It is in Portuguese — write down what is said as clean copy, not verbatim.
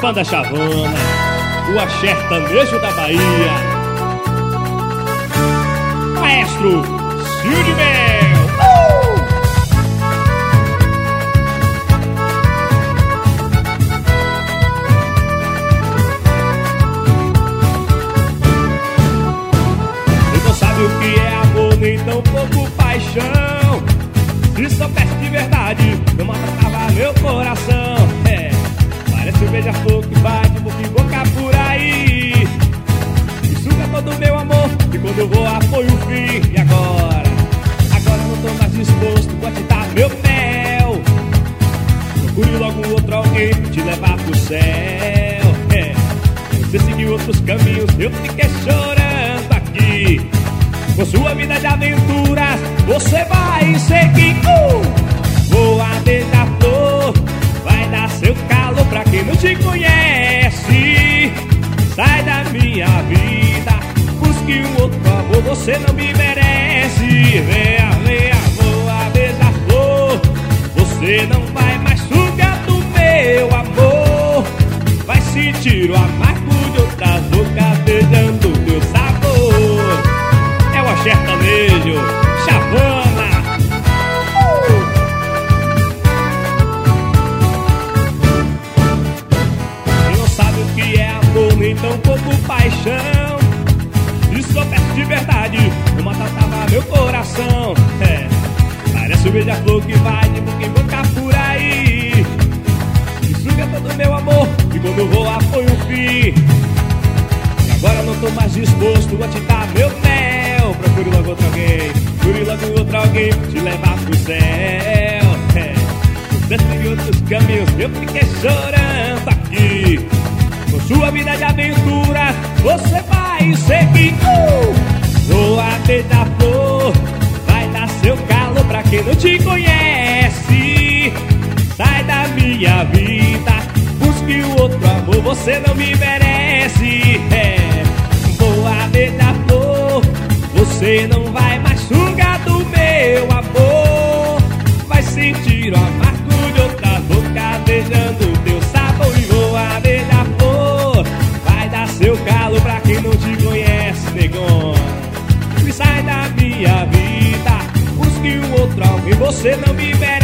Banda Chavana, o axertanejo da Bahia. Maestro Cid Mel. Não sabe o que é amor, nem tão pouco paixão. Se soubesse de verdade, não maltratava meu coração. Parece um beija-flor que vai de boca em boca por aí, e suga todo o meu amor, e quando voa foi o fim. E agora não tô mais disposto a te dar meu mel. Procure logo outro alguém pra te levar pro céu. Você seguiu outros caminhos, eu fiquei chorando aqui. Com sua vida de aventuras, você vai seguir. Voa, beija-flor, vai dar seu calor pra quem não te conhece. Sai da minha vida, busque um outro amor, você não me merece. Venha, venha, voa, beija-flor, você não vai mais sugar do meu amor. Vai sentir o amargo de outras bocas beijando o teu sabor. É o axertanejo, Chavana. Nem tão pouco paixão. Se soubesse de verdade, não maltratava meu coração. Parece um beija-flor que vai de boca em boca por aí, e suga todo meu amor, e quando voa foi o fim. E agora não tô mais disposto a te dar meu mel. Procure logo outro alguém, procure logo outro alguém pra te levar pro céu. Você seguiu outros caminhos, eu fiquei chorando aqui. Com sua vida de aventura, você vai seguir. Voa, beija-flor, vai dar seu calor pra quem não te conhece. Sai da minha vida, busque o outro amor, você não me merece. Voa, beija-flor, você não vai mais sugar do meu amor. Vai sentir o amargo de outra boca beijando o teu sabor. E voa, beija-flor, vai dar seu calo pra quem não te conhece, negão. E sai da minha vida, busque um outro alguém, você não me merece.